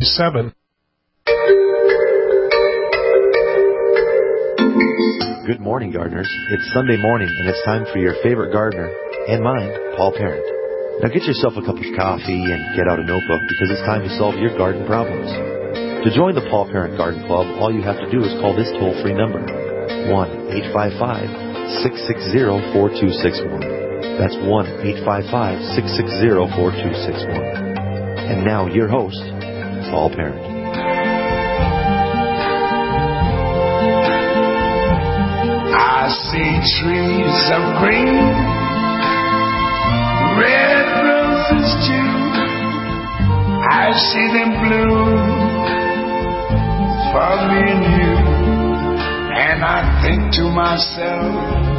7. Good morning, gardeners. It's Sunday morning, and it's time for your favorite gardener, and mine, Paul Parent. Now get yourself a cup of coffee and get out a notebook, because it's time to solve your garden problems. To join the Paul Parent Garden Club, all you have to do is call this toll-free number, 1-855-660-4261. That's 1-855-660-4261. And now, your host, Paul Parent. I see trees of green, red roses too. I see them bloom for me and you. And I think to myself,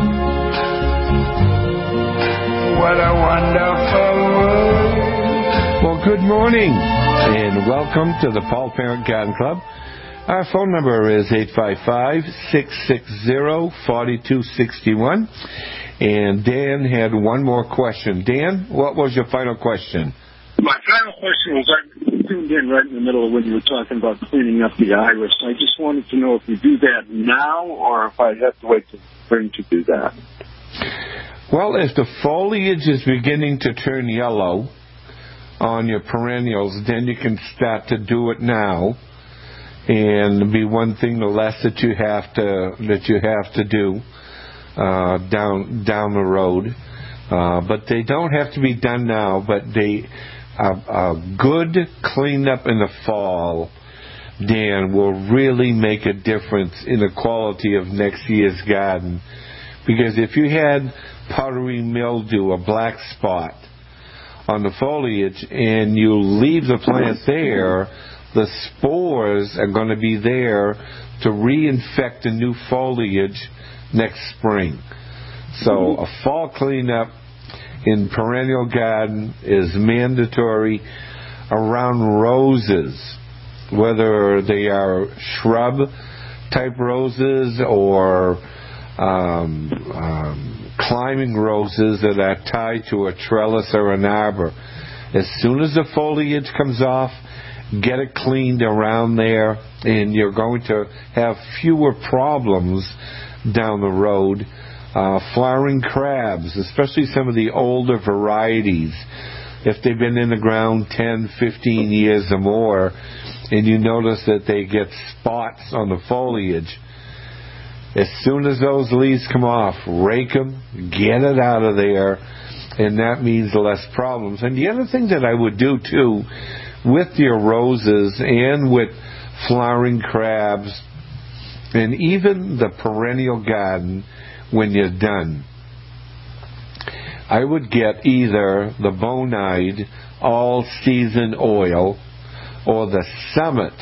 what a wonderful world. Well, good morning, and welcome to the Paul Parent Garden Club. Our phone number is 855-660-4261. And Dan had one more question. Dan, what was your final question? My final question was, I tuned in right in the middle of when you were talking about cleaning up the iris. I just wanted to know if you do that now or if I have to wait till spring to do that. Well, if the foliage is beginning to turn yellow on your perennials, then you can start to do it now. And be one thing the less that you have to do down the road. But they don't have to be done now. But a good cleanup in the fall, Dan, will really make a difference in the quality of next year's garden. Because if you had powdery mildew, a black spot on the foliage, and you leave the plant there, the spores are going to be there to reinfect the new foliage next spring. So a fall cleanup in perennial garden is mandatory around roses, whether they are shrub type roses or climbing roses that are tied to a trellis or an arbor. As soon as the foliage comes off, get it cleaned around there, and you're going to have fewer problems down the road. Flowering crabs, especially some of the older varieties, if they've been in the ground 10, 15 years or more, and you notice that they get spots on the foliage, as soon as those leaves come off, rake them, get it out of there, and that means less problems. And the other thing that I would do, too, with your roses and with flowering crabs and even the perennial garden, when you're done, I would get either the Bonide all-season oil or the Summit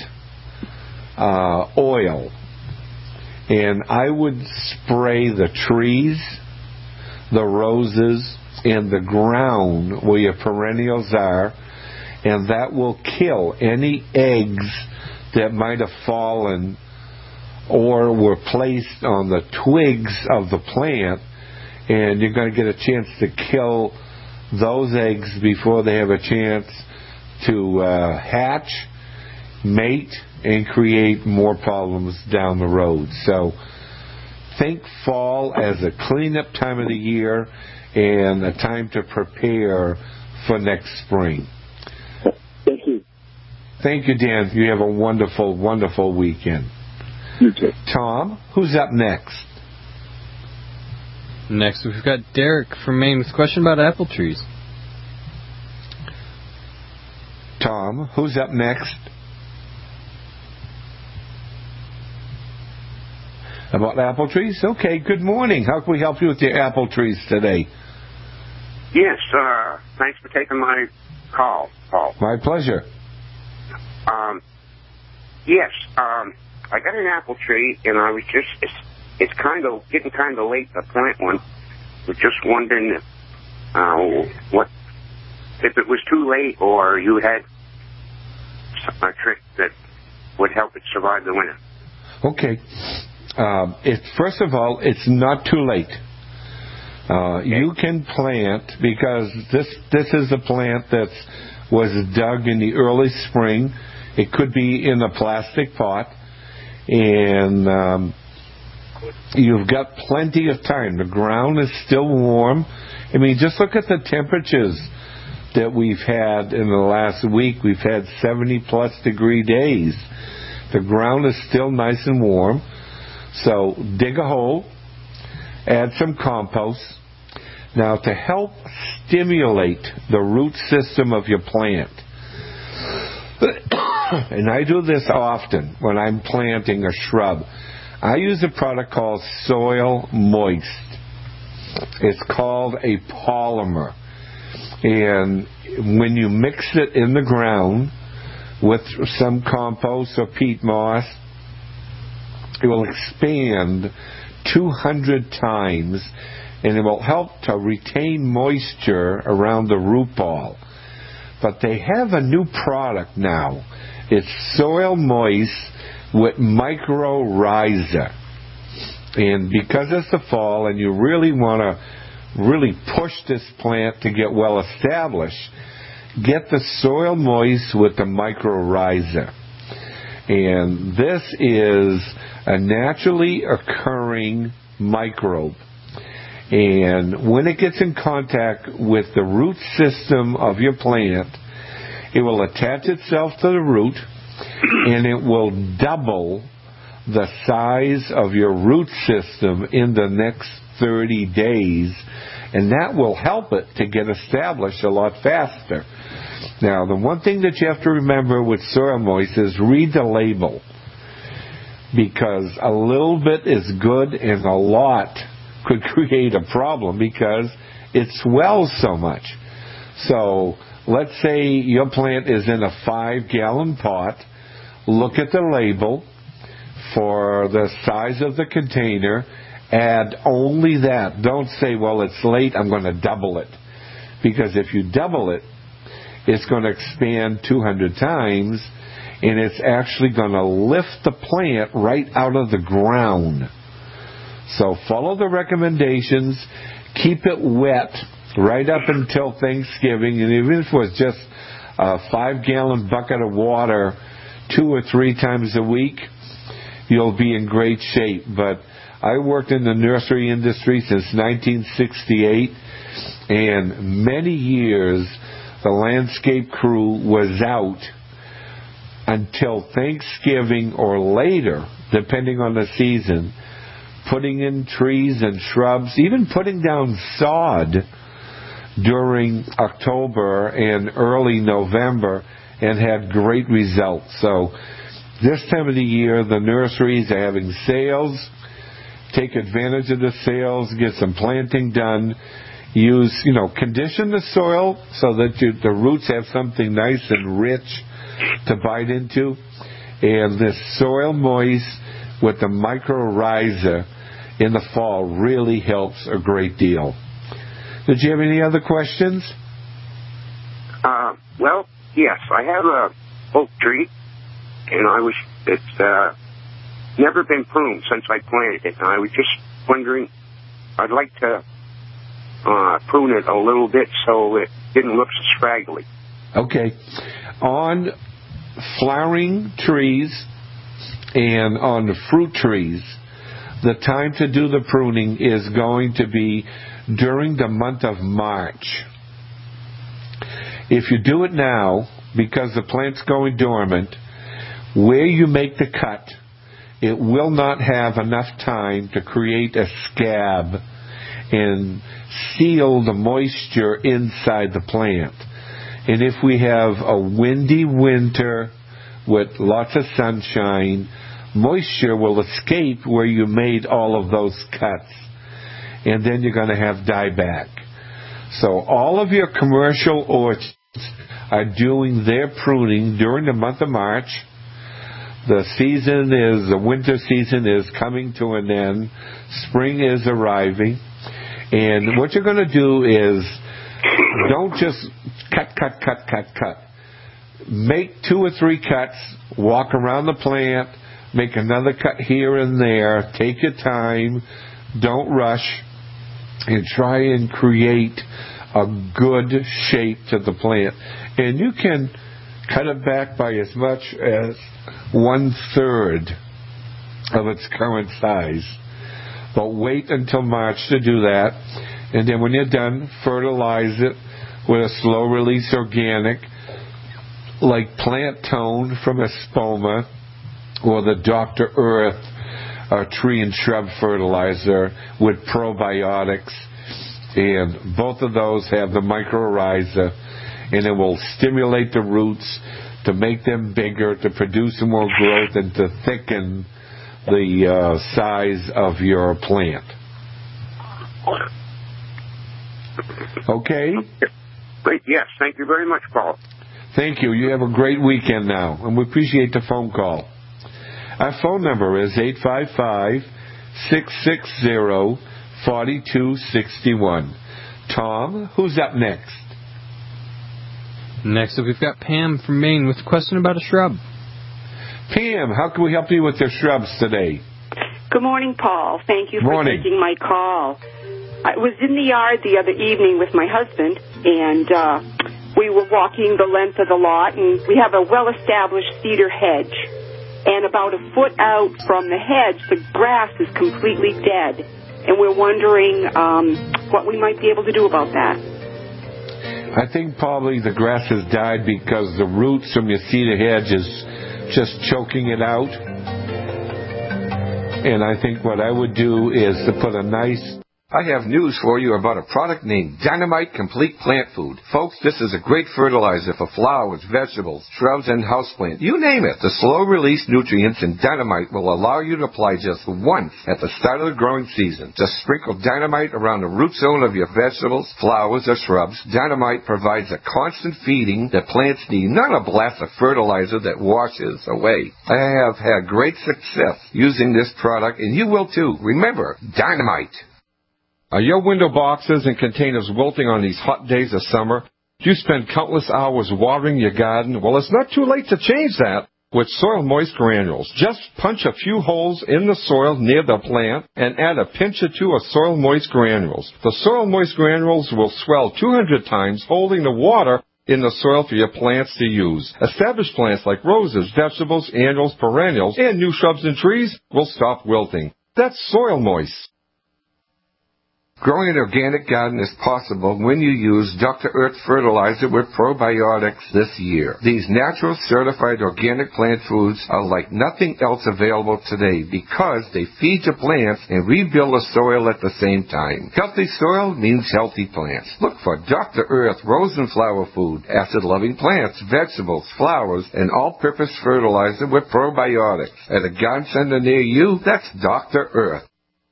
oil, and I would spray the trees, the roses, and the ground where your perennials are, and that will kill any eggs that might have fallen or were placed on the twigs of the plant, and you're going to get a chance to kill those eggs before they have a chance to hatch, mate, and create more problems down the road. So think fall as a cleanup time of the year and a time to prepare for next spring. Thank you. Thank you, Dan. You have a wonderful, wonderful weekend. You too. Tom, who's up next? Next, we've got Derek from Maine with a question about apple trees. Tom, who's up next? About apple trees? Okay, good morning. How can we help you with your apple trees today? Yes, thanks for taking my call, Paul. My pleasure. Yes, I got an apple tree, and I was just, it's kind of getting kind of late to plant one. We're just wondering if it was too late or you had a trick that would help it survive the winter. Okay. First of all, it's not too late. You can plant, because this is a plant that was dug in the early spring. It could be in a plastic pot, and you've got plenty of time. The ground is still warm. I mean, just look at the temperatures that we've had in the last week. We've had 70-plus degree days. The ground is still nice and warm. So dig a hole, add some compost. Now, to help stimulate the root system of your plant, and I do this often when I'm planting a shrub, I use a product called Soil Moist. It's called a polymer. And when you mix it in the ground with some compost or peat moss, it will expand 200 times, and it will help to retain moisture around the root ball. But they have a new product now. It's Soil Moist with Mycorrhiza. And because it's the fall and you really want to really push this plant to get well established, get the Soil Moist with the Mycorrhiza. And this is a naturally occurring microbe. And when it gets in contact with the root system of your plant, it will attach itself to the root, and it will double the size of your root system in the next 30 days, and that will help it to get established a lot faster. Now, the one thing that you have to remember with Soil Moist is read the label, because a little bit is good and a lot could create a problem because it swells so much. So let's say your plant is in a 5-gallon pot. Look at the label for the size of the container. Add only that. Don't say, well, it's late, I'm going to double it. Because if you double it, it's going to expand 200 times, and it's actually going to lift the plant right out of the ground. So follow the recommendations. Keep it wet right up until Thanksgiving. And even if it was just a 5-gallon bucket of water 2 or 3 times a week, you'll be in great shape. But I worked in the nursery industry since 1968, and many years the landscape crew was out until Thanksgiving or later, depending on the season, putting in trees and shrubs, even putting down sod during October and early November, and had great results. So this time of the year, the nurseries are having sales. Take advantage of the sales, get some planting done. Use, condition the soil so that the roots have something nice and rich to bite into. And this Soil Moist with the Mycorrhiza in the fall really helps a great deal. Did you have any other questions? Well, yes, I have a oak tree, and it's never been pruned since I planted it. And I was just wondering, I'd like to prune it a little bit so it didn't look so scraggly. Okay. On flowering trees and on the fruit trees, the time to do the pruning is going to be during the month of March. If you do it now, because the plant's going dormant, where you make the cut, it will not have enough time to create a scab and seal the moisture inside the plant. And if we have a windy winter with lots of sunshine, moisture will escape where you made all of those cuts. And then you're going to have dieback. So all of your commercial orchards are doing their pruning during the month of March. The winter season is coming to an end. Spring is arriving. And what you're going to do is don't just cut. Make 2 or 3 cuts, walk around the plant, make another cut here and there, take your time, don't rush, and try and create a good shape to the plant. And you can cut it back by as much as 1/3 of its current size. But wait until March to do that. And then when you're done, fertilize it with a slow-release organic like Plant Tone from Espoma or the Dr. Earth tree and shrub fertilizer with probiotics. And both of those have the mycorrhiza, and it will stimulate the roots to make them bigger, to produce more growth, and to thicken the size of your plant. Okay? Great. Yes. Thank you very much, Paul. Thank you. You have a great weekend now, and we appreciate the phone call. Our phone number is 855-660-4261. Tom, who's up next? Next up, we've got Pam from Maine with a question about a shrub. Pam, how can we help you with your shrubs today? Good morning, Paul. Thank you for taking my call. I was in the yard the other evening with my husband, and we were walking the length of the lot, and we have a well-established cedar hedge. And about a foot out from the hedge, the grass is completely dead. And we're wondering what we might be able to do about that. I think probably the grass has died because the roots from your cedar hedge is just choking it out. And I think what I would do is to put a nice... I have news for you about a product named Dynamite Complete Plant Food. Folks, this is a great fertilizer for flowers, vegetables, shrubs, and houseplants. You name it. The slow-release nutrients in Dynamite will allow you to apply just once at the start of the growing season. Just sprinkle Dynamite around the root zone of your vegetables, flowers, or shrubs. Dynamite provides a constant feeding that plants need, not a blast of fertilizer that washes away. I have had great success using this product, and you will too. Remember, Dynamite. Are your window boxes and containers wilting on these hot days of summer? Do you spend countless hours watering your garden? Well, it's not too late to change that with Soil Moist Granules. Just punch a few holes in the soil near the plant and add a pinch or two of Soil Moist Granules. The Soil Moist Granules will swell 200 times, holding the water in the soil for your plants to use. Established plants like roses, vegetables, annuals, perennials, and new shrubs and trees will stop wilting. That's Soil Moist. Growing an organic garden is possible when you use Dr. Earth fertilizer with probiotics this year. These natural certified organic plant foods are like nothing else available today because they feed your plants and rebuild the soil at the same time. Healthy soil means healthy plants. Look for Dr. Earth rose and flower food, acid-loving plants, vegetables, flowers, and all-purpose fertilizer with probiotics. At a garden center near you, that's Dr. Earth.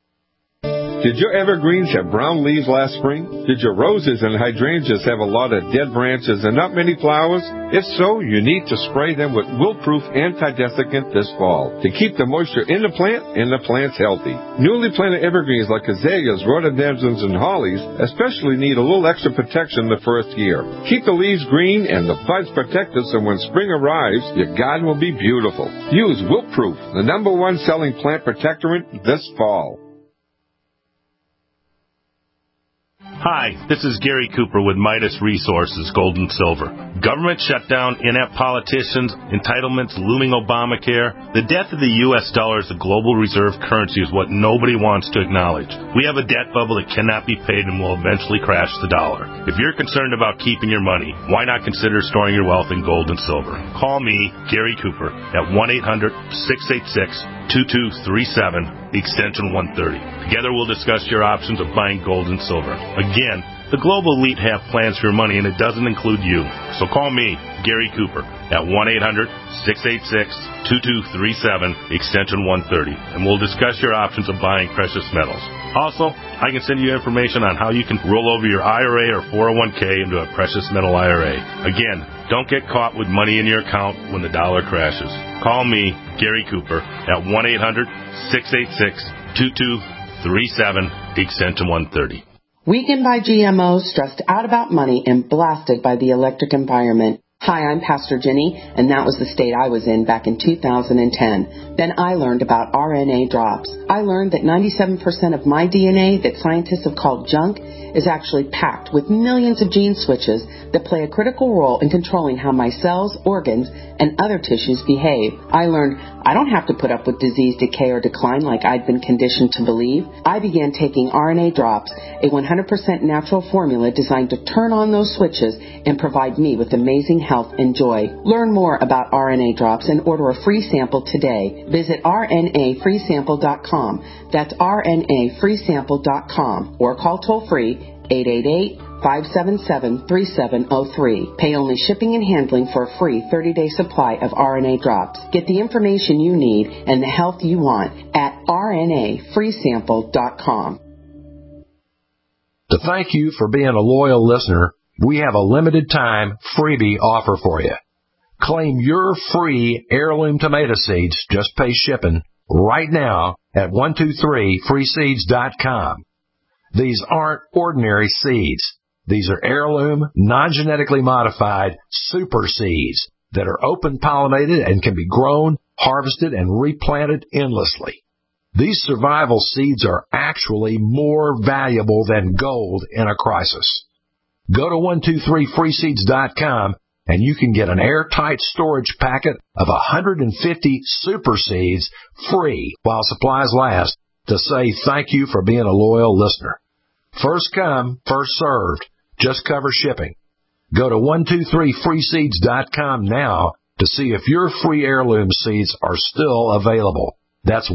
Did your evergreens have brown leaves last spring? Did your roses and hydrangeas have a lot of dead branches and not many flowers? If so, you need to spray them with wilt-proof anti-desiccant this fall to keep the moisture in the plant and the plants healthy. Newly planted evergreens like azaleas, rhododendrons, and hollies especially need a little extra protection the first year. Keep the leaves green and the buds protected so when spring arrives, your garden will be beautiful. Use Wilt-Proof, the #1 selling plant protectorant this fall. Hi, this is Gary Cooper with Midas Resources, Gold and Silver. Government shutdown, inept politicians, entitlements, looming Obamacare. The death of the U.S. dollar as the global reserve currency is what nobody wants to acknowledge. We have a debt bubble that cannot be paid and will eventually crash the dollar. If you're concerned about keeping your money, why not consider storing your wealth in gold and silver? Call me, Gary Cooper, at 1-800-686-2237, extension 130. Together we'll discuss your options of buying gold and silver. Again, the global elite have plans for your money, and it doesn't include you. So call me, Gary Cooper, at 1-800-686-2237, extension 130, and we'll discuss your options of buying precious metals. Also, I can send you information on how you can roll over your IRA or 401k into a precious metal IRA. Again, don't get caught with money in your account when the dollar crashes. Call me, Gary Cooper, at 1-800-686-2237, extension 130. Weakened by GMOs, stressed out about money, and blasted by the electric environment, Hi, I'm Pastor Jenny, and that was the state I was in back in 2010. Then I learned about RNA drops. I learned that 97% of my DNA that scientists have called junk is actually packed with millions of gene switches that play a critical role in controlling how my cells, organs, and other tissues behave. I learned I don't have to put up with disease, decay, or decline like I'd been conditioned to believe. I began taking RNA drops, a 100% natural formula designed to turn on those switches and provide me with amazing health and joy. Learn more about RNA drops and order a free sample today. Visit rnafreesample.com. That's rnafreesample.com or call toll-free 888-577-3703. Pay only shipping and handling for a free 30-day supply of RNA drops. Get the information you need and the health you want at rnafreesample.com. To thank you for being a loyal listener, we have a limited time freebie offer for you. Claim your free heirloom tomato seeds, just pay shipping, right now at 123freeseeds.com. These aren't ordinary seeds. These are heirloom, non-genetically modified super seeds that are open-pollinated and can be grown, harvested, and replanted endlessly. These survival seeds are actually more valuable than gold in a crisis. Go to 123freeseeds.com and you can get an airtight storage packet of 150 super seeds free while supplies last to say thank you for being a loyal listener. First come, first served. Just cover shipping. Go to 123freeseeds.com now to see if your free heirloom seeds are still available. That's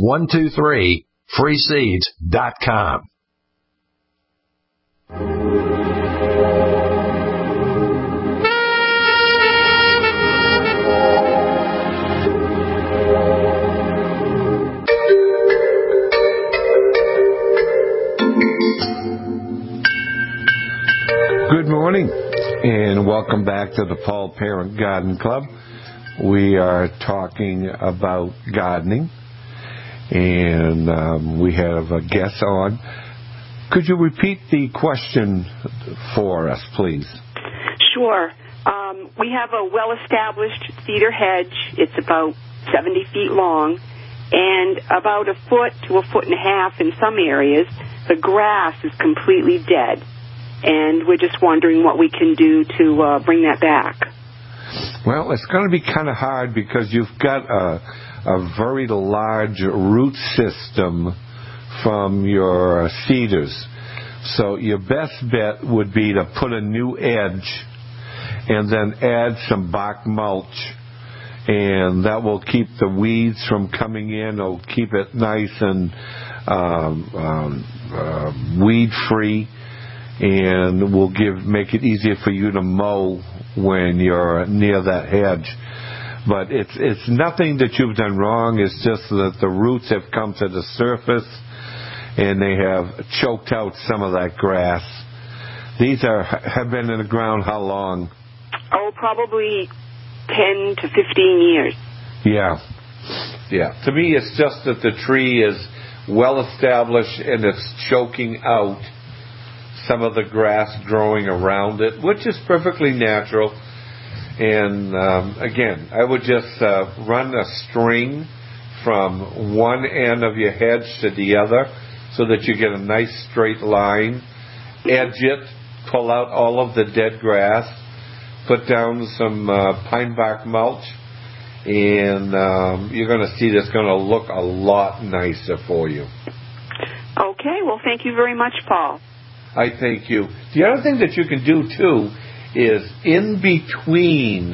123freeseeds.com. Good morning, and welcome back to the Paul Parent Garden Club. We are talking about gardening, and we have a guest on. Could you repeat the question for us, please? Sure. We have a well-established cedar hedge. It's about 70 feet long, and about a foot to a foot and a half in some areas. The grass is completely dead. And we're just wondering what we can do to bring that back. Well, it's going to be kind of hard because you've got a very large root system from your cedars. So your best bet would be to put a new edge and then add some bark mulch. And that will keep the weeds from coming in. It'll keep it nice and weed-free. And will make it easier for you to mow when you're near that hedge. But it's nothing that you've done wrong. It's just that the roots have come to the surface and they have choked out some of that grass. These have been in the ground how long? Oh, probably 10 to 15 years. Yeah. To me, it's just that the tree is well established and it's choking out some of the grass growing around it, which is perfectly natural. And again, I would just run a string from one end of your hedge to the other so that you get a nice straight line. Edge it, pull out all of the dead grass, put down some pine bark mulch, and you're going to see that's going to look a lot nicer for you. Okay, well, thank you very much, Paul. I thank you. The other thing that you can do, too, is in between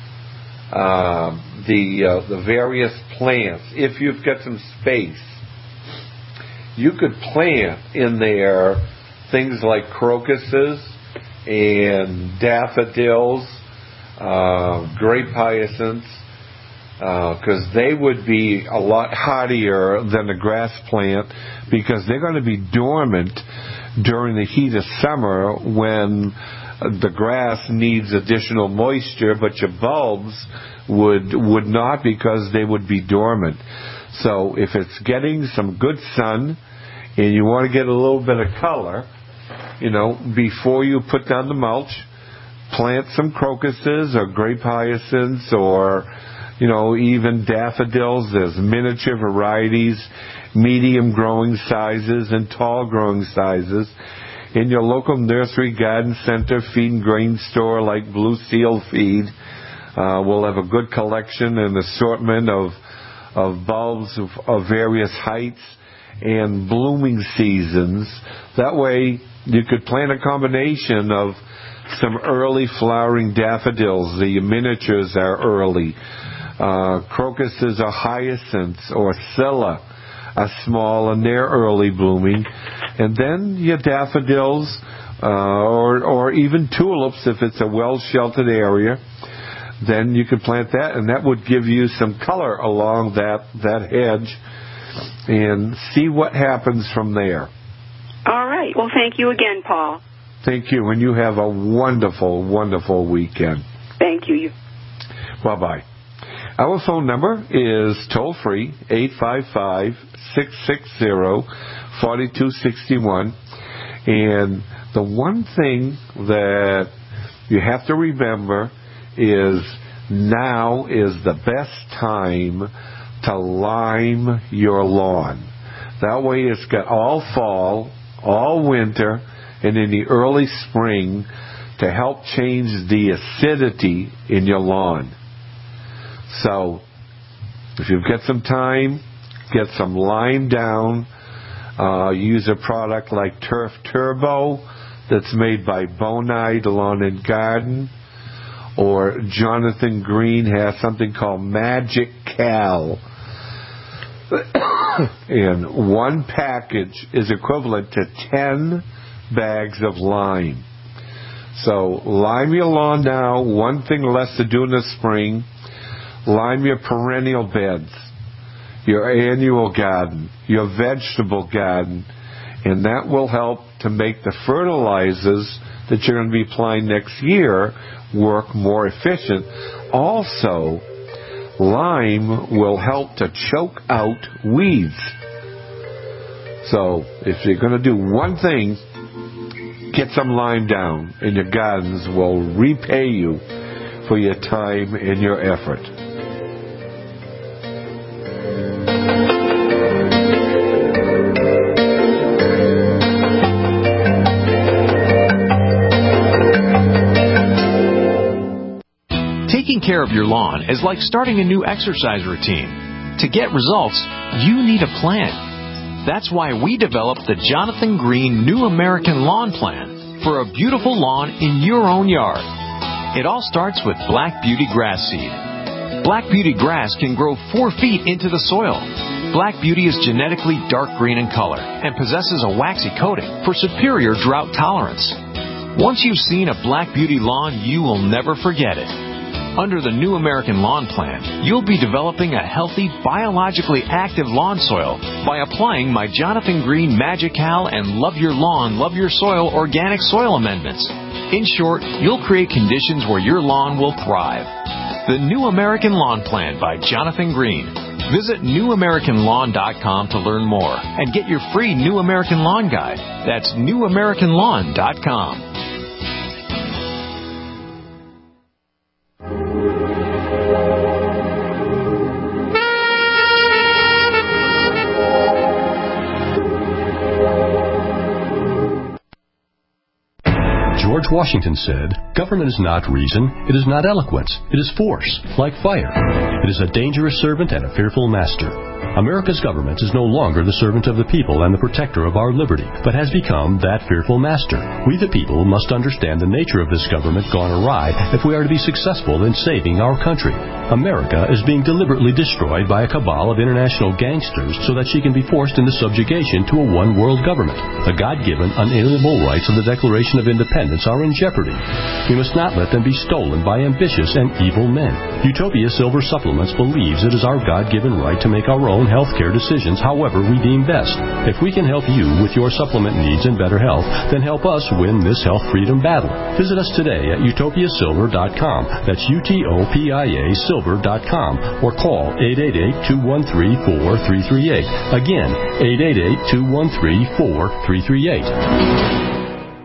the various plants, if you've got some space, you could plant in there things like crocuses and daffodils, grape hyacinths, because they would be a lot hardier than the grass plant because they're going to be dormant during the heat of summer when the grass needs additional moisture, but your bulbs would not because they would be dormant. So if it's getting some good sun and you want to get a little bit of color, before you put down the mulch, plant some crocuses or grape hyacinths or, even daffodils. There's miniature varieties, medium growing sizes, and tall growing sizes. In your local nursery, garden center, feed and grain store like Blue Seal Feed, we'll have a good collection and assortment of bulbs of various heights and blooming seasons. That way you could plant a combination of some early flowering daffodils. The miniatures are early. Crocuses or hyacinths or scilla are small and they're early blooming. And then your daffodils or even tulips if it's a well-sheltered area. Then you could plant that, and that would give you some color along that hedge, and see what happens from there. All right. Well, thank you again, Paul. Thank you, and you have a wonderful, wonderful weekend. Thank you. Bye-bye. Our phone number is toll-free, 855-660-4261. And the one thing that you have to remember is now is the best time to lime your lawn. That way it's got all fall, all winter, and in the early spring to help change the acidity in your lawn. So if you've got some time, get some lime down. Use a product like Turf Turbo that's made by Bonide Lawn and Garden. Or Jonathan Green has something called Magic Cal. And one package is equivalent to 10 bags of lime. So lime your lawn now. One thing less to do in the spring. Lime your perennial beds, your annual garden, your vegetable garden, and that will help to make the fertilizers that you're going to be applying next year work more efficient. Also, lime will help to choke out weeds. So if you're going to do one thing, get some lime down, and your gardens will repay you for your time and your effort. Taking care of your lawn is like starting a new exercise routine. To get results, you need a plan. That's why we developed the Jonathan Green New American Lawn Plan for a beautiful lawn in your own yard. It all starts with Black Beauty grass seed. Black Beauty grass can grow 4 feet into the soil. Black Beauty is genetically dark green in color and possesses a waxy coating for superior drought tolerance. Once you've seen a Black Beauty lawn, you will never forget it. Under the New American Lawn Plan, you'll be developing a healthy, biologically active lawn soil by applying my Jonathan Green Magic Cal and Love Your Lawn, Love Your Soil organic soil amendments. In short, you'll create conditions where your lawn will thrive. The New American Lawn Plan by Jonathan Green. Visit newamericanlawn.com to learn more and get your free New American Lawn Guide. That's newamericanlawn.com. George Washington said, "Government is not reason, it is not eloquence, it is force, like fire. It is a dangerous servant and a fearful master." America's government is no longer the servant of the people and the protector of our liberty, but has become that fearful master. We the people must understand the nature of this government gone awry if we are to be successful in saving our country. America is being deliberately destroyed by a cabal of international gangsters so that she can be forced into subjugation to a one-world government. The God-given, unalienable rights of the Declaration of Independence are in jeopardy. We must not let them be stolen by ambitious and evil men. Utopia Silver Supplements believes it is our God-given right to make our own healthcare decisions however we deem best. If we can help you with your supplement needs and better health, then help us win this health freedom battle. Visit us today at utopiasilver.com. That's UTOPIA silver.com, or call 888-213-4338. Again, 888-213-4338.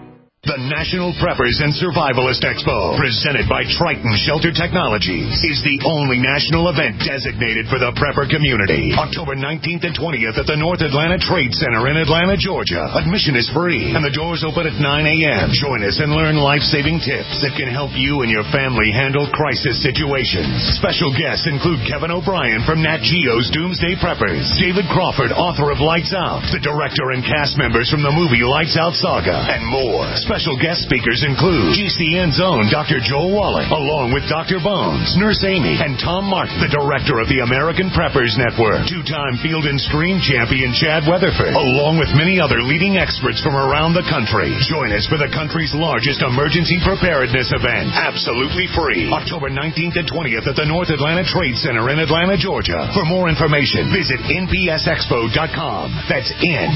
The National Preppers and Survivalist Expo, presented by Triton Shelter Technologies, is the only national event designated for the prepper community. October 19th and 20th at the North Atlanta Trade Center in Atlanta, Georgia. Admission is free, and the doors open at 9 a.m. Join us and learn life-saving tips that can help you and your family handle crisis situations. Special guests include Kevin O'Brien from Nat Geo's Doomsday Preppers, David Crawford, author of Lights Out, the director and cast members from the movie Lights Out Saga, and more. Special guest speakers include GCN's own Dr. Joel Wallach, along with Dr. Bones, Nurse Amy, and Tom Martin, the director of the American Preppers Network, two-time Field and Stream champion Chad Weatherford, along with many other leading experts from around the country. Join us for the country's largest emergency preparedness event, absolutely free, October 19th and 20th at the North Atlanta Trade Center in Atlanta, Georgia. For more information, visit npsexpo.com. That's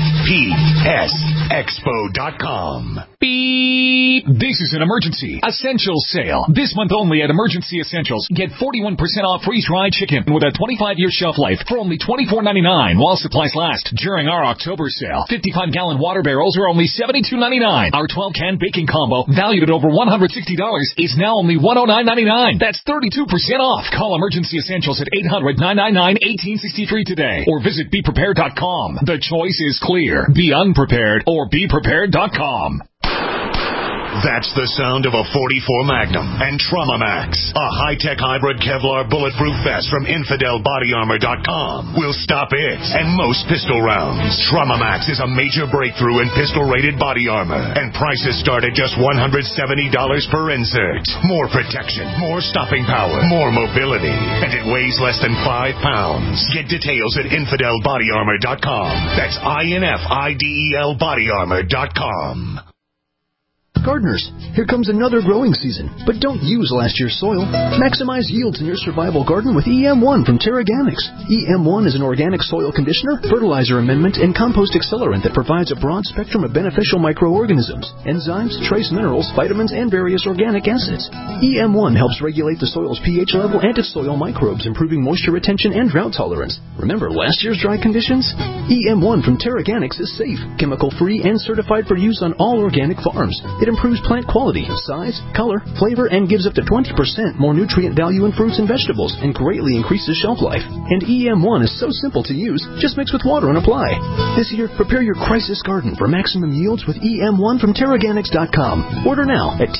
npsexpo.com. Beep! This is an emergency essentials sale. This month only at Emergency Essentials. Get 41% off freeze-dried chicken with a 25-year shelf life for only $24.99 while supplies last. During our October sale, 55-gallon water barrels are only $72.99. Our 12-can baking combo, valued at over $160, is now only $109.99. That's 32% off. Call Emergency Essentials at 800-999-1863 today or visit BePrepared.com. The choice is clear. Be unprepared or BePrepared.com. That's the sound of a .44 Magnum and Trauma Max, a high-tech hybrid Kevlar bulletproof vest from InfidelBodyArmor.com. Will stop it and most pistol rounds. Trauma Max is a major breakthrough in pistol-rated body armor, and prices start at just $170 per insert. More protection, more stopping power, more mobility, and it weighs less than 5 pounds. Get details at InfidelBodyArmor.com. That's INFIDEL Bodyarmor.com. Gardeners, here comes another growing season, but don't use last year's soil. Maximize yields in your survival garden with EM1 from Terraganics. EM1 is an organic soil conditioner, fertilizer amendment, and compost accelerant that provides a broad spectrum of beneficial microorganisms, enzymes, trace minerals, vitamins, and various organic acids. EM1 helps regulate the soil's pH level and its soil microbes, improving moisture retention and drought tolerance. Remember last year's dry conditions? EM1 from Terraganics is safe, chemical-free, and certified for use on all organic farms. It improves plant quality, size, color, flavor, and gives up to 20% more nutrient value in fruits and vegetables, and greatly increases shelf life. And EM1 is so simple to use, just mix with water and apply. This year, prepare your crisis garden for maximum yields with EM1 from Terraganics.com. Order now at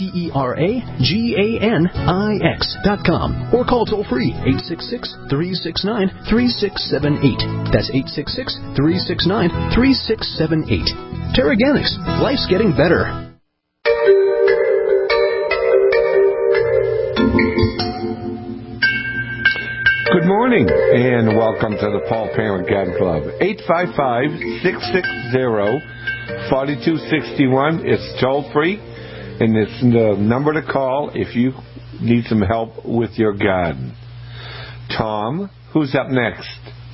TerraGanix.com or call toll-free 866-369-3678. That's 866-369-3678. Terraganics. Life's getting better. Good morning, and welcome to the Paul Parent Garden Club. 855-660-4261. It's toll-free, and it's the number to call if you need some help with your garden. Tom, who's up next?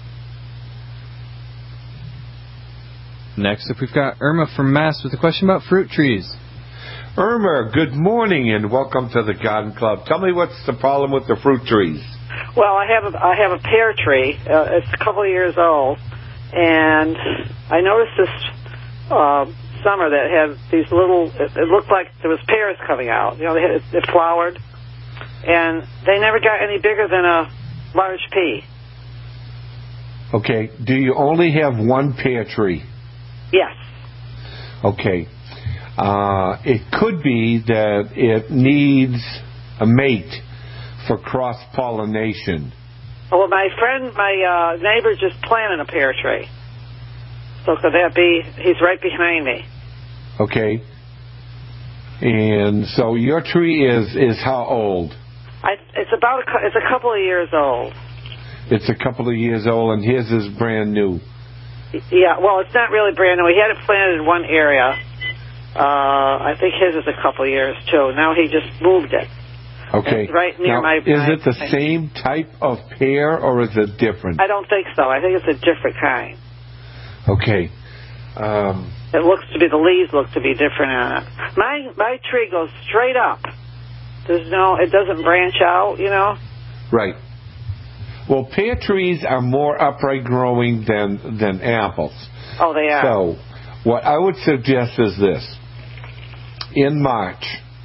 Next up, we've got Irma from Mass with a question about fruit trees. Irma, good morning, and welcome to the Garden Club. Tell me what's the problem with the fruit trees. Well, I have a pear tree. It's a couple of years old, and I noticed this summer that had these little. It looked like there was pears coming out. You know, they flowered, and they never got any bigger than a large pea. Okay. Do you only have one pear tree? Yes. Okay. It could be that it needs a mate for cross-pollination. Well, my neighbor just planted a pear tree. So could that be, he's right behind me. Okay. And so your tree is how old? It's a couple of years old. It's a couple of years old, and his is brand new. Yeah, well, it's not really brand new. He had it planted in one area. I think his is a couple of years, too. Now he just moved it. Okay. It's right near now, is it the same type of pear, or is it different? I don't think so. I think it's a different kind. Okay. It looks to be, the leaves look to be different on it. My tree goes straight up. It doesn't branch out, you know? Right. Well, pear trees are more upright growing than apples. Oh, they are. So what I would suggest is this. in March.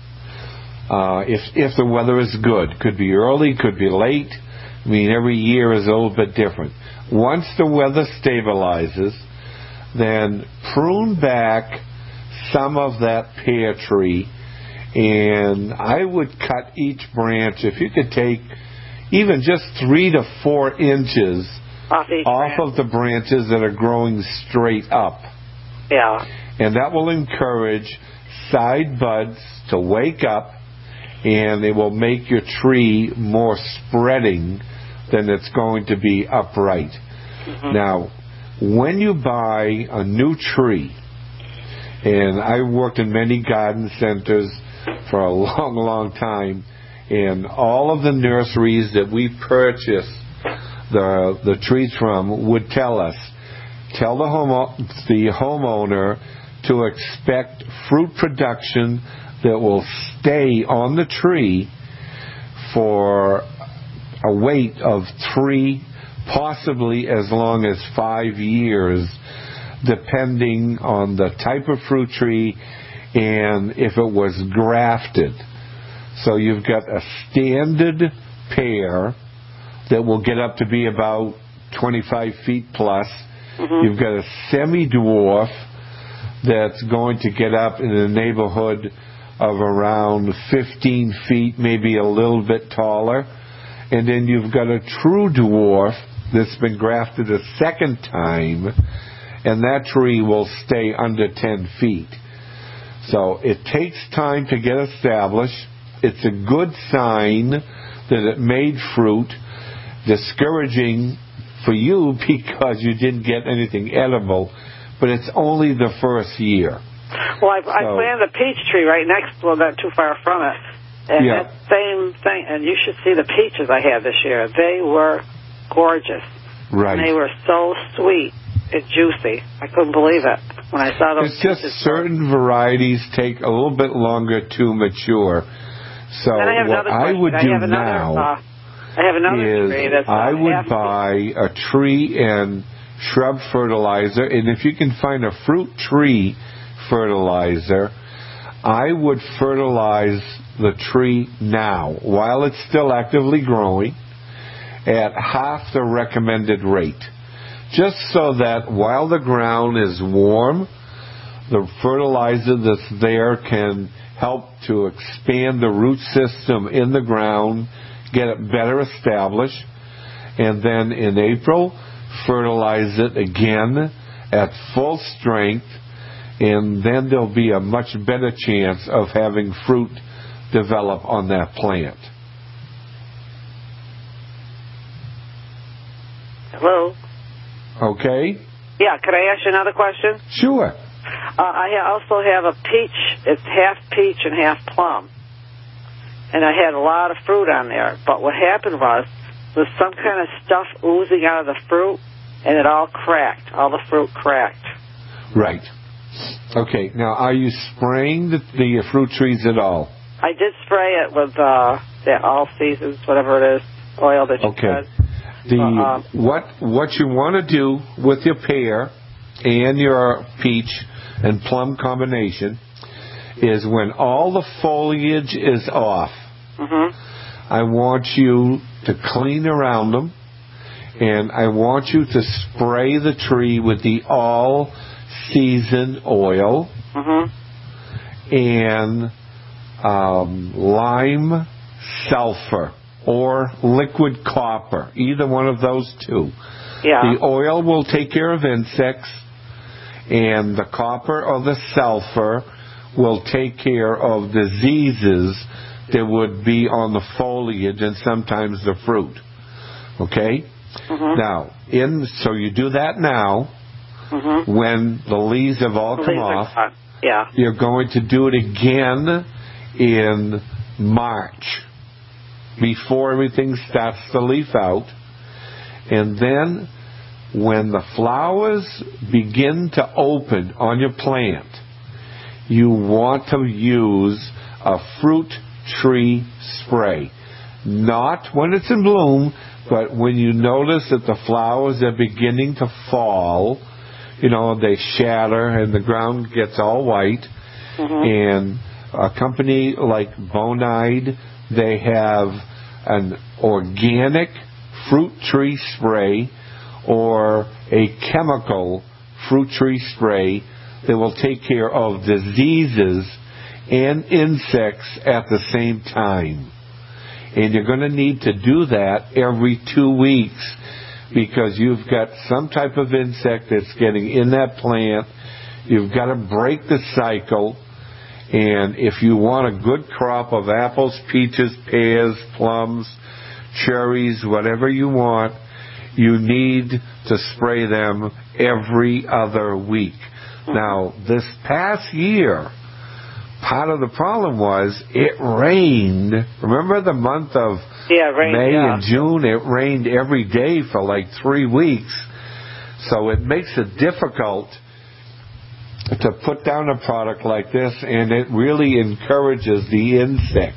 If the weather is good. Could be early, could be late. I mean, every year is a little bit different. Once the weather stabilizes, then prune back some of that pear tree, and I would cut each branch. If you could take even just 3 to 4 inches off of the branches that are growing straight up. Yeah. And that will encourage side buds to wake up, and it will make your tree more spreading than it's going to be upright. Mm-hmm. Now, when you buy a new tree, and I worked in many garden centers for a long, long time, and all of the nurseries that we purchased the trees from would tell the homeowner to expect fruit production that will stay on the tree for a wait of 3, possibly as long as 5 years, depending on the type of fruit tree and if it was grafted. So you've got a standard pear that will get up to be about 25 feet plus. Mm-hmm. You've got a semi-dwarf that's going to get up in the neighborhood of around 15 feet, maybe a little bit taller. And then you've got a true dwarf that's been grafted a second time, and that tree will stay under 10 feet. So it takes time to get established. It's a good sign that it made fruit. Discouraging for you because you didn't get anything edible, but it's only the first year. Well, I planted a peach tree right next, well, not too far from it. And that same thing, and you should see the peaches I had this year. They were gorgeous. Right. And they were so sweet and juicy. I couldn't believe it when I saw those. It's just certain varieties take a little bit longer to mature. So what I would do now is I would buy a tree and shrub fertilizer, and if you can find a fruit tree fertilizer, I would fertilize the tree now while it's still actively growing at half the recommended rate, just so that while the ground is warm, the fertilizer that's there can help to expand the root system in the ground, get it better established, and then in April, fertilize it again at full strength, and then there'll be a much better chance of having fruit develop on that plant. Hello? Okay? Yeah, could I ask you another question? Sure. I also have a peach. It's half peach and half plum. And I had a lot of fruit on there. But what happened was some kind of stuff oozing out of the fruit, and it all cracked. All the fruit cracked. Right. Okay. Now, are you spraying the fruit trees at all? I did spray it with the All Seasons, whatever it is, oil that you said. What you want to do with your pear and your peach and plum combination is when all the foliage is off, I want you to clean around them, and I want you to spray the tree with the All Season oil and lime sulfur or liquid copper, either one of those two. Yeah. The oil will take care of insects, and the copper or the sulfur will take care of diseases that would be on the foliage and sometimes the fruit. Okay? Now, so you do that now. When the leaves have all come off, you're going to do it again in March before everything starts to leaf out. And then when the flowers begin to open on your plant, you want to use a fruit tree spray. Not when it's in bloom, but when you notice that the flowers are beginning to fall, they shatter and the ground gets all white, and a company like Bonide, they have an organic fruit tree spray or a chemical fruit tree spray that will take care of diseases and insects at the same time. And you're going to need to do that every 2 weeks because you've got some type of insect that's getting in that plant. You've got to break the cycle. And if you want a good crop of apples, peaches, pears, plums, cherries, whatever you want, you need to spray them every other week. Now, this past year, part of the problem was it rained. Remember the month of May and June? It rained every day for like 3 weeks. So it makes it difficult to put down a product like this, and it really encourages the insects.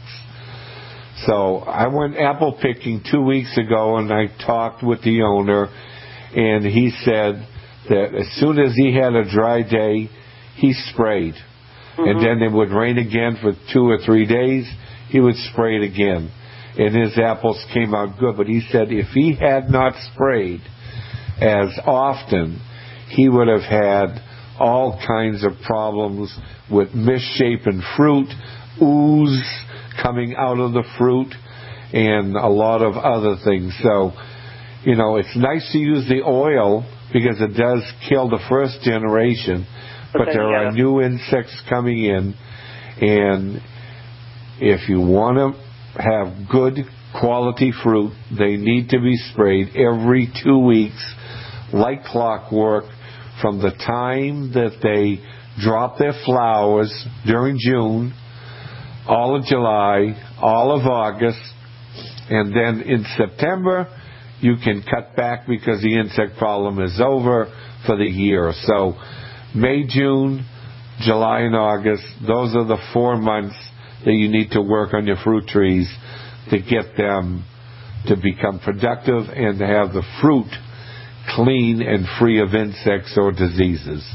So I went apple picking 2 weeks ago, and I talked with the owner, and he said that as soon as he had a dry day, he sprayed. And then it would rain again for 2 or 3 days, he would spray it again. And his apples came out good. But he said if he had not sprayed as often, he would have had all kinds of problems with misshapen fruit, ooze coming out of the fruit, and a lot of other things. So, you know, it's nice to use the oil because it does kill the first generation, but there are new insects coming in, and if you want to have good quality fruit, they need to be sprayed every 2 weeks like clockwork from the time that they drop their flowers during June, all of July, all of August, and then in September you can cut back because the insect problem is over for the year. So May, June, July, and August, those are the 4 months that you need to work on your fruit trees to get them to become productive and to have the fruit clean and free of insects or diseases.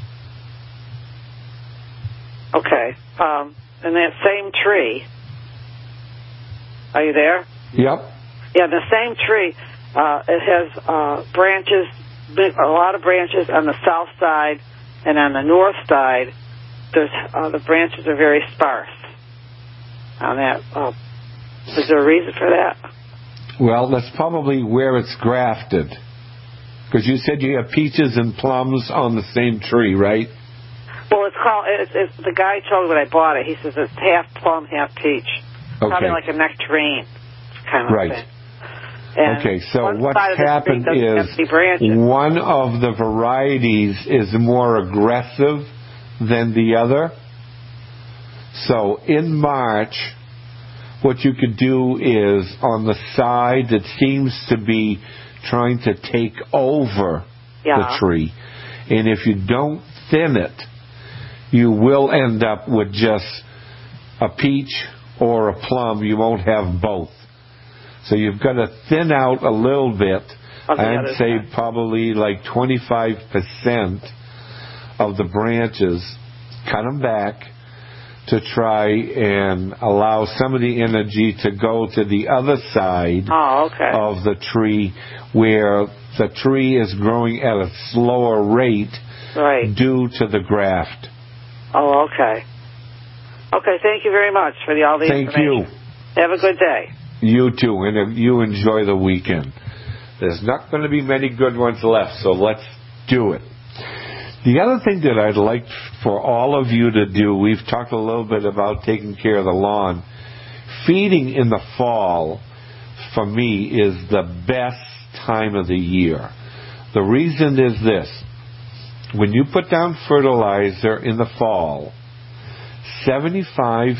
Okay. And that same tree, are you there? Yep. Yeah, the same tree, it has branches, a lot of branches on the south side, and on the north side, there's the branches are very sparse. On that, is there a reason for that? Well, that's probably where it's grafted. Because you said you have peaches and plums on the same tree, right? Well, it's the guy told me when I bought it. He says it's half plum, half peach. Okay. Probably like a nectarine kind of right. thing. And okay, so what's happened is one of the varieties is more aggressive than the other. So in March, what you could do is on the side that seems to be trying to take over the tree, and if you don't thin it, you will end up with just a peach or a plum. You won't have both. So you've got to thin out a little bit. I'd say probably like 25% of the branches, cut them back to try and allow some of the energy to go to the other side of the tree where the tree is growing at a slower rate due to the graft. Oh, okay. Okay, thank you very much for all the information. Thank you. Have a good day. You too, and you enjoy the weekend. There's not going to be many good ones left, so let's do it. The other thing that I'd like for all of you to do, we've talked a little bit about taking care of the lawn. Feeding in the fall, for me, is the best time of the year. The reason is this. When you put down fertilizer in the fall, 75%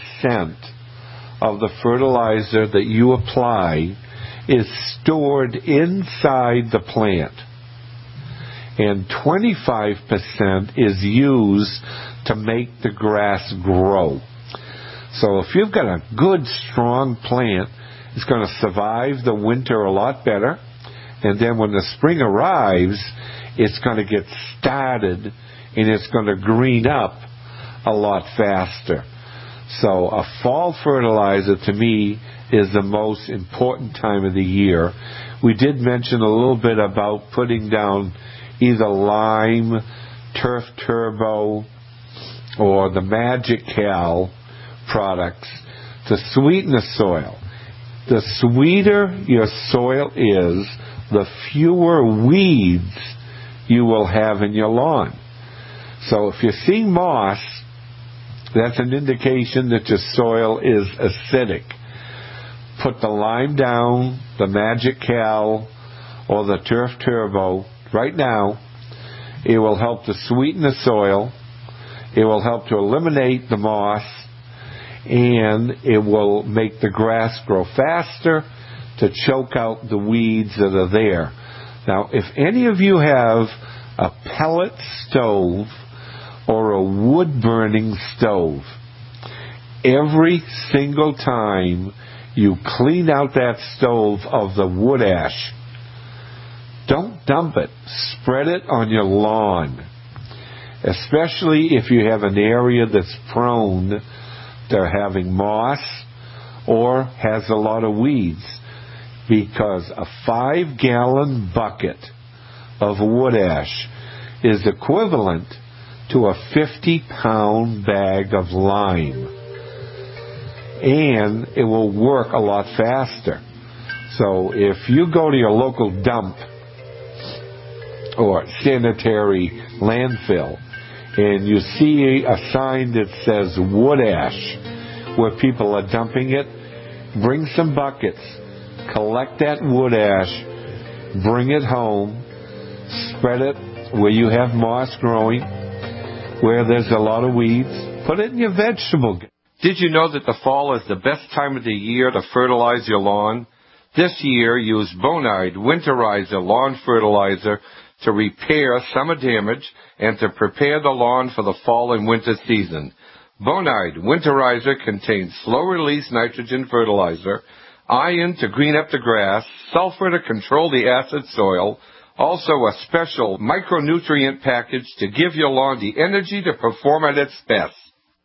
of the fertilizer that you apply is stored inside the plant, and 25% is used to make the grass grow. So if you've got a good, strong plant, it's going to survive the winter a lot better, and then when the spring arrives, it's going to get started, and it's going to green up a lot faster. So a fall fertilizer, to me, is the most important time of the year. We did mention a little bit about putting down either lime, Turf Turbo, or the Magic Cal products to sweeten the soil. The sweeter your soil is, the fewer weeds you will have in your lawn. So if you're seeing moss, that's an indication that your soil is acidic. Put the lime down, the Magic Cal, or the Turf Turbo right now. It will help to sweeten the soil. It will help to eliminate the moss, and it will make the grass grow faster to choke out the weeds that are there. Now, if any of you have a pellet stove or a wood-burning stove, every single time you clean out that stove of the wood ash, don't dump it. Spread it on your lawn, especially if you have an area that's prone to having moss or has a lot of weeds, because a 5-gallon bucket of wood ash is equivalent to a 50-pound bag of lime, and it will work a lot faster. So if you go to your local dump or sanitary landfill and you see a sign that says wood ash where people are dumping it, bring some buckets, collect that wood ash, bring it home, spread it where you have moss growing, where there's a lot of weeds, put it in your vegetable. Did you know that the fall is the best time of the year to fertilize your lawn? This year, use Bonide Winterizer Lawn Fertilizer to repair summer damage and to prepare the lawn for the fall and winter season. Bonide Winterizer contains slow-release nitrogen fertilizer, iron to green up the grass, sulfur to control the acid soil, also a special micronutrient package to give your lawn the energy to perform at its best.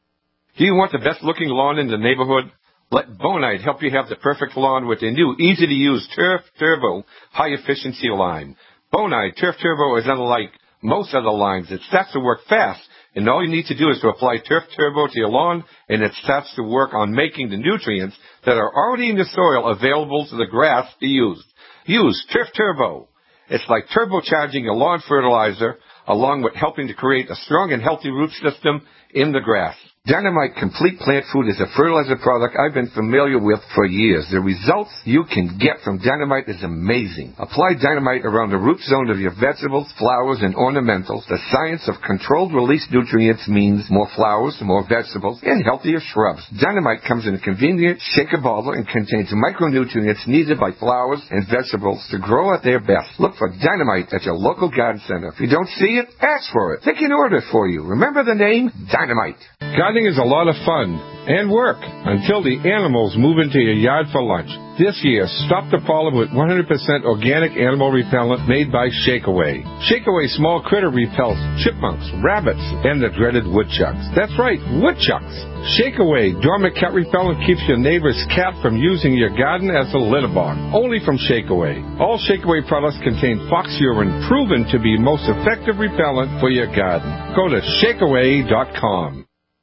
Do you want the best-looking lawn in the neighborhood? Let Bonide help you have the perfect lawn with the new, easy-to-use Turf Turbo high-efficiency lime. Bonide Turf Turbo is unlike most other limes. It starts to work fast, and all you need to do is to apply Turf Turbo to your lawn, and it starts to work on making the nutrients that are already in the soil available to the grass to use. Use Turf Turbo. It's like turbocharging your lawn fertilizer, along with helping to create a strong and healthy root system in the grass. Dynamite Complete Plant Food is a fertilizer product I've been familiar with for years. The results you can get from Dynamite is amazing. Apply Dynamite around the root zone of your vegetables, flowers, and ornamentals. The science of controlled release nutrients means more flowers, more vegetables, and healthier shrubs. Dynamite comes in a convenient shaker bottle and contains micronutrients needed by flowers and vegetables to grow at their best. Look for Dynamite at your local garden center. If you don't see it, ask for it. They can order it for you. Remember the name? Dynamite. Gardening is a lot of fun and work until the animals move into your yard for lunch. This year, stop the problem with 100% organic animal repellent made by Shakeaway. Shakeaway small critter repels chipmunks, rabbits, and the dreaded woodchucks. That's right, woodchucks. Shakeaway dormant cat repellent keeps your neighbor's cat from using your garden as a litter box. Only from Shakeaway. All Shakeaway products contain fox urine, proven to be most effective repellent for your garden. Go to shakeaway.com.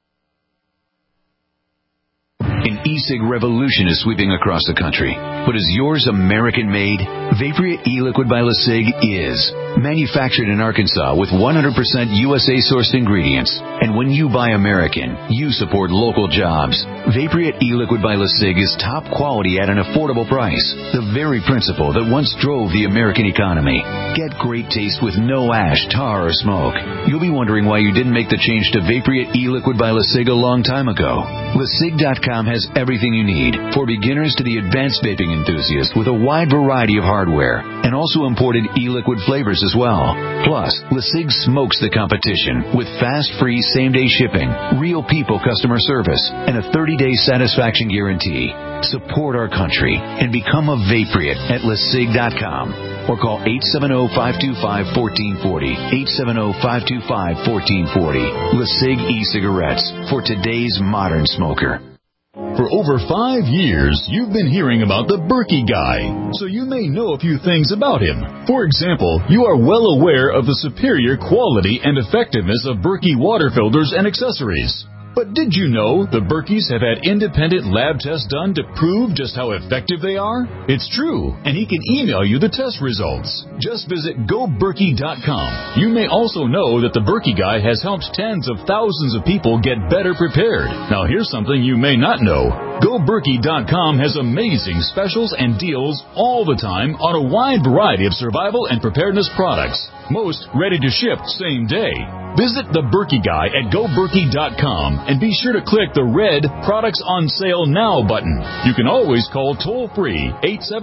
An e-cig revolution is sweeping across the country. But is yours American-made? Vaporia e-liquid by LeSig is. Manufactured in Arkansas with 100% USA-sourced ingredients. And when you buy American, you support local jobs. Vaporia e-liquid by LeSig is top quality at an affordable price. The very principle that once drove the American economy. Get great taste with no ash, tar, or smoke. You'll be wondering why you didn't make the change to Vaporia e-liquid by LeSig a long time ago. LeSig.com has everything you need, for beginners to the advanced vaping enthusiast, with a wide variety of hardware, and also imported e-liquid flavors as well. Plus, LeSig smokes the competition with fast, free, same-day shipping, real people customer service, and a 30-day satisfaction guarantee. Support our country and become a Vaporit at LeSig.com. or call 870-525-1440. 870-525-1440. LeSig e-cigarettes for today's modern smoker. For over 5 years, you've been hearing about the Berkey Guy, so you may know a few things about him. For example, you are well aware of the superior quality and effectiveness of Berkey water filters and accessories. But did you know the Berkeys have had independent lab tests done to prove just how effective they are? It's true, and he can email you the test results. Just visit GoBerkey.com. You may also know that the Berkey Guy has helped tens of thousands of people get better prepared. Now here's something you may not know. GoBerkey.com has amazing specials and deals all the time on a wide variety of survival and preparedness products. Most ready to ship same day. Visit the Berkey Guy at GoBerkey.com and be sure to click the red Products on Sale Now button. You can always call toll-free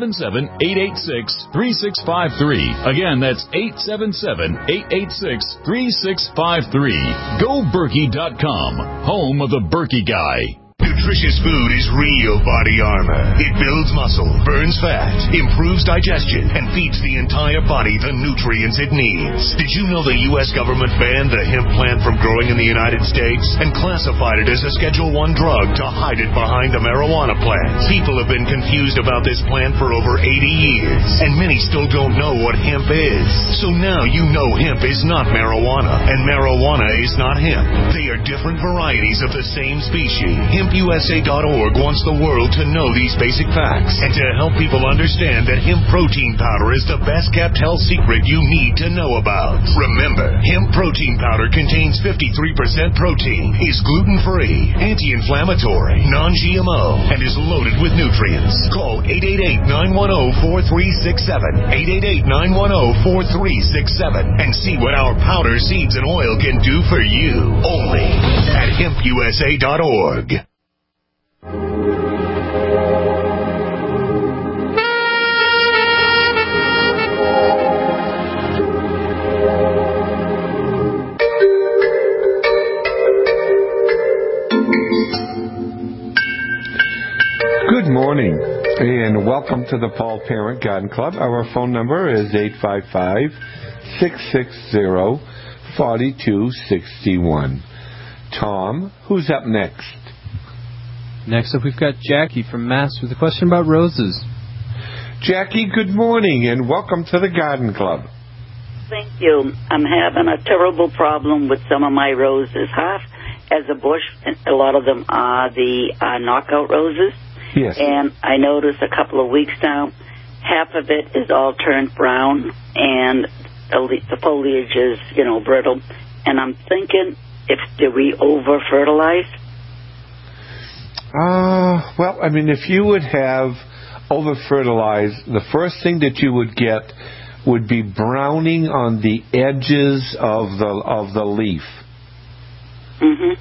877-886-3653. Again, that's 877-886-3653. GoBerkey.com, home of the Berkey Guy. Nutritious food is real body armor. It builds muscle, burns fat, improves digestion, and feeds the entire body the nutrients it needs. Did you know the U.S. government banned the hemp plant from growing in the United States and classified it as a Schedule I drug to hide it behind the marijuana plant? People have been confused about this plant for over 80 years, and many still don't know what hemp is. So now you know hemp is not marijuana, and marijuana is not hemp. They are different varieties of the same species. HempUSA.org wants the world to know these basic facts and to help people understand that hemp protein powder is the best kept health secret you need to know about. Remember, hemp protein powder contains 53% protein, is gluten-free, anti-inflammatory, non-GMO, and is loaded with nutrients. Call 888-910-4367, 888-910-4367, and see what our powder, seeds, and oil can do for you. Only at HempUSA.org. Good morning, and welcome to the Paul Parent Garden Club. Our phone number is 855-660-4261. Tom, who's up next? Next up, we've got Jackie from Mass with a question about roses. Jackie, good morning, and welcome to the Garden Club. Thank you. I'm having a terrible problem with some of my roses. Half as a bush, and a lot of them are the knockout roses. Yes. And I noticed a couple of weeks now, half of it is all turned brown, and the foliage is, brittle. And I'm thinking, did we over-fertilize? Well, I mean, if you would have over-fertilized, the first thing that you would get would be browning on the edges of the leaf. Mm-hmm.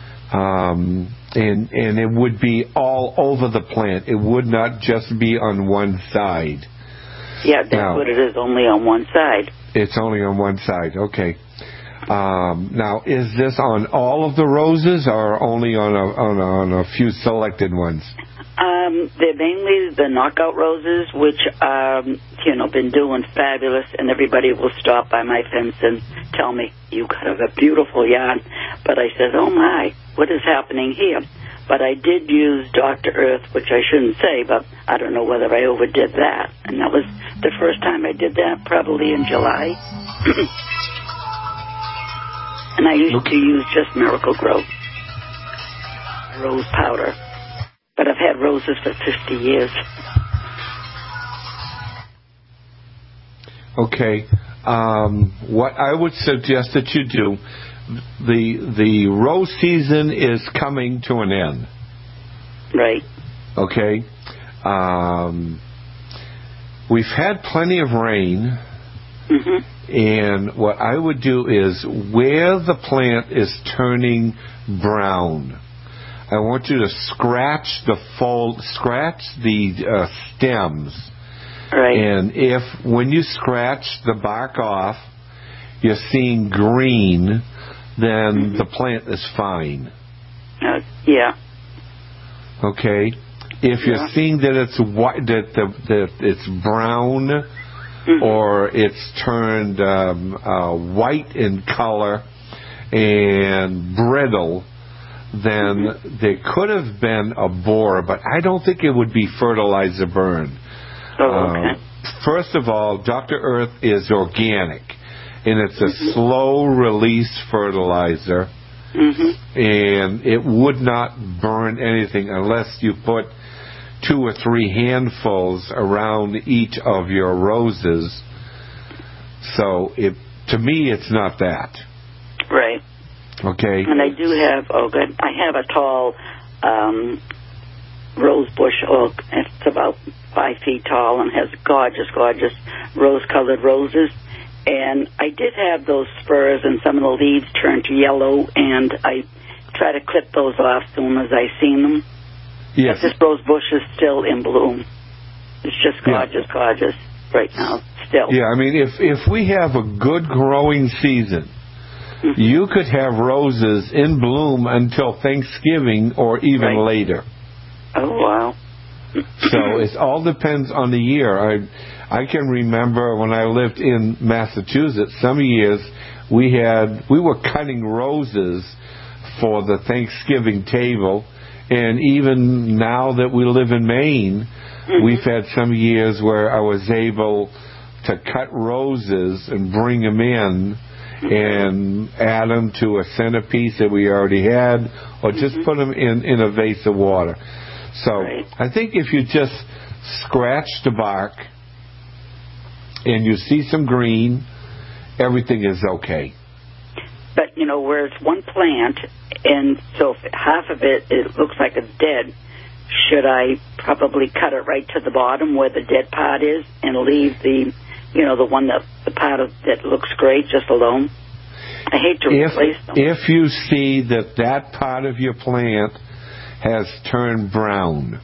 And it would be all over the plant. It would not just be on one side. Yeah, that's what it is, only on one side. It's only on one side, okay. Now, is this on all of the roses or only on a few selected ones? They're mainly the knockout roses, which, been doing fabulous, and everybody will stop by my fence and tell me, you got a beautiful yard. But I said, oh my, what is happening here? But I did use Dr. Earth, which I shouldn't say, but I don't know whether I overdid that. And that was the first time I did that, probably in July. And I used to use just Miracle Grow rose powder. But I've had roses for 50 years. Okay. What I would suggest that you do, the rose season is coming to an end. Right. Okay. We've had plenty of rain. Mm-hmm. And what I would do is where the plant is turning brown, I want you to scratch the stems. Right. And if when you scratch the bark off, you're seeing green, then the plant is fine. Yeah. Okay. If you're seeing that it's white, that it's brown, or it's turned white in color and brittle, then there could have been a borer, but I don't think it would be fertilizer burn. First of all, Dr. Earth is organic, and it's a slow-release fertilizer, and it would not burn anything unless you put 2 or 3 handfuls around each of your roses. So, to me, it's not that. Right. Okay. And I do have, I have a tall rose bush oak. It's about 5 feet tall and has gorgeous, gorgeous rose-colored roses. And I did have those spurs, and some of the leaves turned to yellow, and I try to clip those off as soon as I seen them. Yes. But this rose bush is still in bloom. It's just gorgeous, gorgeous right now, still. Yeah, I mean, if we have a good growing season, you could have roses in bloom until Thanksgiving or even later. Oh, wow. So it all depends on the year. I can remember when I lived in Massachusetts, some years we were cutting roses for the Thanksgiving table, and even now that we live in Maine, we've had some years where I was able to cut roses and bring them in and add them to a centerpiece that we already had, or just put them in a vase of water. So I think if you just scratch the bark and you see some green, everything is okay. But, you know, where it's one plant, and so if half of it looks like it's dead, should I probably cut it right to the bottom where the dead part is and leave the, you know, the one the part that looks great just alone? I hate to replace them. If you see that part of your plant has turned brown,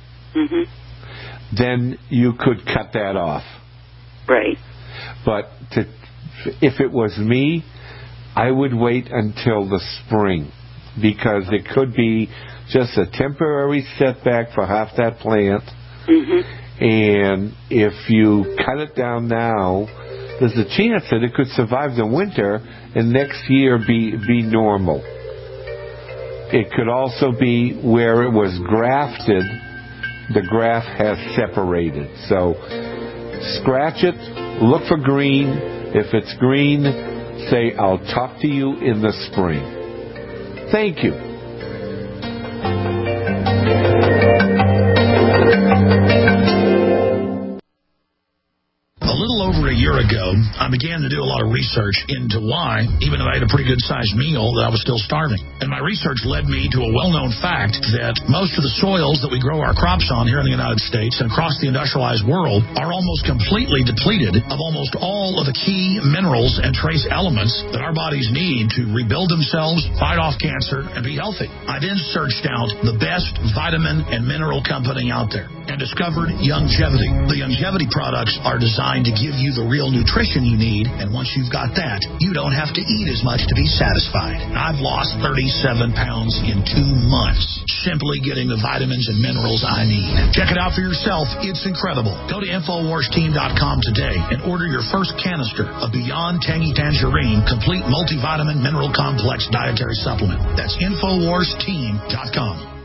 then you could cut that off. Right. But if it was me, I would wait until the spring, because it could be just a temporary setback for half that plant. And if you cut it down now, there's a chance that it could survive the winter and next year be normal. It could also be where it was grafted, the graft has separated. So scratch it, look for green. If it's green, say, I'll talk to you in the spring. Thank you. A little over a year ago, I began to do a lot of research into why, even though I had a pretty good-sized meal, that I was still starving. And my research led me to a well-known fact that most of the soils that we grow our crops on here in the United States and across the industrialized world are almost completely depleted of almost all of the key minerals and trace elements that our bodies need to rebuild themselves, fight off cancer, and be healthy. I then searched out the best vitamin and mineral company out there and discovered Youngevity. The Youngevity products are designed to give you the real nutrition you need, and once you've got that, you don't have to eat as much to be satisfied. I've lost 37 pounds in 2 months simply getting the vitamins and minerals I need. Check it out for yourself. It's incredible. Go to InfoWarsTeam.com today and order your first canister of Beyond Tangy Tangerine Complete Multivitamin Mineral Complex Dietary Supplement. That's InfoWarsTeam.com.